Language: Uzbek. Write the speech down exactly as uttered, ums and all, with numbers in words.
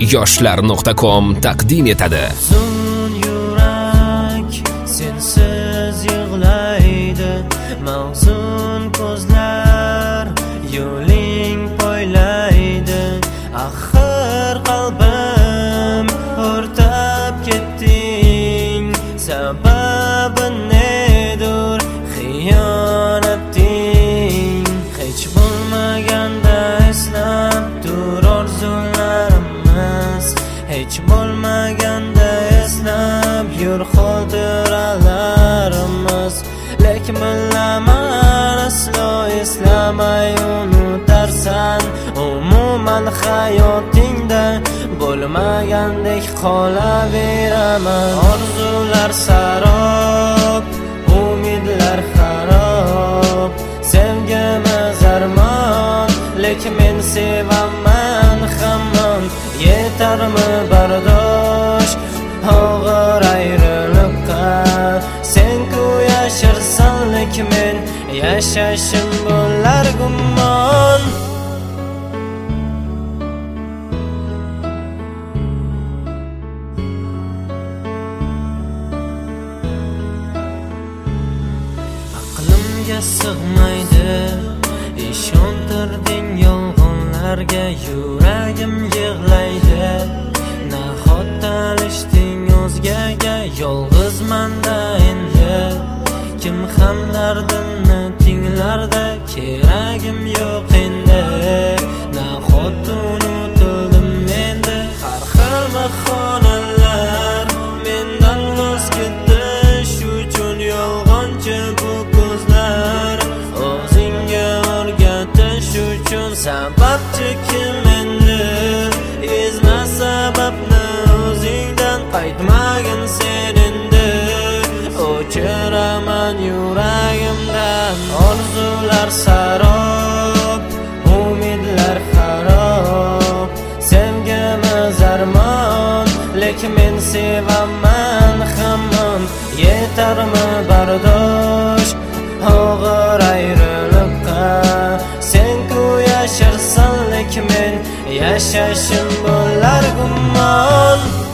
yoshlar nuqta com taqdim etadi. Uzun yurak sensiz yig'laydi, mahzun ko'zlar yo'ling poylaydi. Axir qalbim o'rtab ketding, sababi nedir xiyonating? Hech bo'lmaganda eslab tur orzularimiz, hech bo'lmaganda eslab yur xotiralarimiz. Lekin bilaman aslo eslamay unutarsan, umuman hayotingda bo'lmagandek qolaveraman. Orzular sarob, umidlar xarob, sevgimiz armon, lekin men sevaman hamon. Yetarmi bardosh og'ir ayriliqqa, sen-ku yashirsan, lekin men yashashim bo'lar gumon. Aqlimga sig'maydi, ishontirding yolg'onlarga, yuragim yig'laydi. Nahotda alishding o'zgaga, yolg'izmanda endi kim ham dardimni tinglarda, keragim yo'q endi. Nahotda unutildim endi, har xil bahonalar mendan voz ketdi. Shu uchun yolg'onchi bu ko'zlar, o'zingga o'rgatish uchun sababchi kim endi? Ezma sababni o'zingdan, qaytmagin sen endi. O'chiraman yuragimdan orzular sarob, umidlar xarob, sevgimiz armon, lekin men sevaman hamon. Yetarmi bardosh og'ir ayriliqqa, sen-ku yashirsan, lekin men yashashim bo'lar gumon.